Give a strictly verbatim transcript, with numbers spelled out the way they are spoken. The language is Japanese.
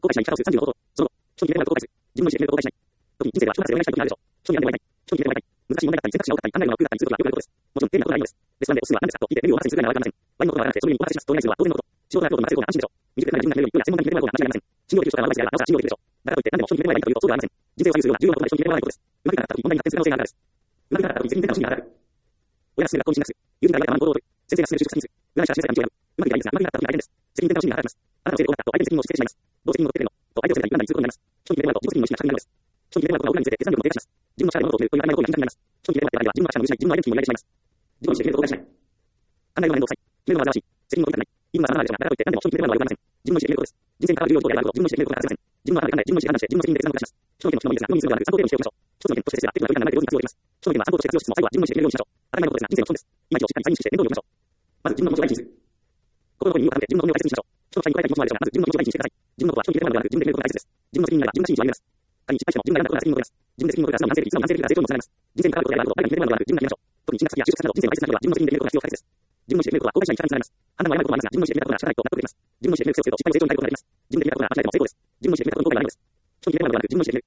後悔しない方数さんじゅうの方法。その後、初期に入れないことを後悔する。自分の意思で決めることを後悔しない。特に人生では終末を描いたい時にあるでしょう。初期に入れない。初期に入れない。難しい問題だったり、選択肢が多かったり、案内が多かったりすることがよくあることです。もちろん、丁寧なことはないのです。レストランでおすすめは何ですかと聞いて、レビューを渡すにするぐらいのあれはありません。割のことがあらなくて、それにお話ししますとお願いするのは当然のこと。仕事があることを任せる方が安心でしょう。未熟な人が自分が決めるように、専門家に決めてもらうことは間違いありません。信用できる人からアドバイスやなおさら信用できるでしょう。だからといって何でも人に決めればいいということではありません。人生を左右するような重要なことまで人に決めればないことです。うまくいかなかった時、問題に発展する可能性があるからです。うまくいかなかった時、責任転嫁の心理が働く。親が進める学校に進学する。友人が言われた学校を取る。先生が進める就職先にする。占い師が示された道を選ぶ。うまくいかないんですが、うまくいかなかった時が大変です。責任転嫁の心理が働きます。あなたのせいでこうなったと相手に責任を押し付けてしまいます。どう責任を取ってくれるのと相手を責めたり、判断にすることになります。人に決めればと自己責任の意識が社会になるのです。人に決めればとが裏に見せて決断力を低下します。自分の力で物事を決めるという曖昧な行為が人になります。人に決めればって場合は自分の力の無視ない、自分のアイデンティティも揺らいでしまいます。自分の意思で決めることを大事しない。考えるのは面倒くさい。決めるのは煩わしい。責任を取りたくない。言い分は様々なでしょうが、だからといって何でも人に決めればとは言われません。自分の意思で決めることです。人生に関わる重要なことであることを自分の意思で決めることがありません。自分の頭で考え、自分の意思で判断して、自分の責任で決断を下します。人の意見の人のものですが、世の中にするのではなく、参考程度にしておきましょう。一つの意見として説明が合っているのかどうか考えているように必要です。人の意見は参考として活用しつつも、最後は自分の意思で決めるようにしましょう。当たり前のことですが、人生の損です。今一度しっかり再認識して面倒を見ましょう。まず自分の気持ちを第一にする。心の声に耳を傾けて自分の本音を大切にしましょう。人の社に書いた気持ちもあるでしょうが、まず自分の気持ちを第一にしてください。自分のことは人に決めるものではなく、自分で決めることが大切です。自分の責任になれば自分が真実を歩みます。仮に失敗しても自分が選んだことが責任を取ります。自分で責任を取れば素直に反省でき、素直に反省できるから成長にもつながります。人生に関わることであることを誰かに決めるものではなく、自分が決めましょう。特に進学先や就職先など人生の大切なことは自分の責任で決めることが必要不可欠です。自分の意思で決めることは後悔しない力につながります。判断は誤ることもありますが、自分の意思で決めたことが仕方ないと納得できます。自分の意思で決める癖をつけると失敗も成長になることができます。自分で決めたことが間違えても成功です。自分の意思で決めたことに後悔はないのです。人に決めるものではなく、自分の意思で決める